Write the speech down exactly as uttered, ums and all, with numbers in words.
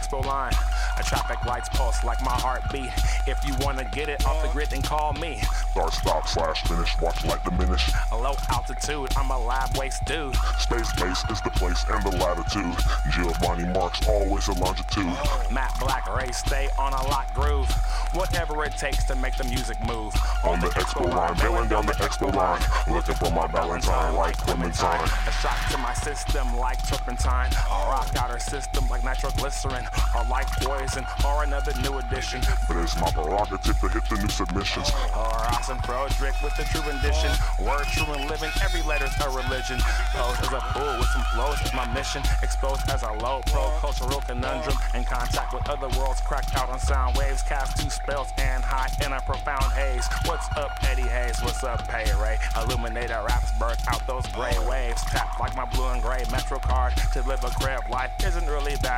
expo line. A traffic lights pulse like my heartbeat. If you wanna get it off the grid, then call me. Start, stop, slash, finish, watch light diminish. A low altitude, I'm a lab waste dude. Space base is the place and the latitude. Giovanni marks always a longitude. Matte Black race, stay on a lock groove. Whatever it takes to make the music move. On the expo line, bailing down the expo line. Looking for my Valentine like Clementine. A shock to my system like turpentine. I'll rock out her system like nitroglycerin. Or like poison, or another new addition. But it's my prerogative to hit the new submissions. Or awesome Broderick with the true rendition. Word true and living, every letter's a religion. Posed as a fool with some flows is my mission. Exposed as a low pro cultural conundrum. In contact with other worlds, cracked out on sound waves. Cast two spells and hide in a profound haze. What's up, Eddie Hayes? What's up, Pay Ray? Illuminator raps birth out those gray waves. Tap like my blue and gray Metro card. To live a crib life isn't really that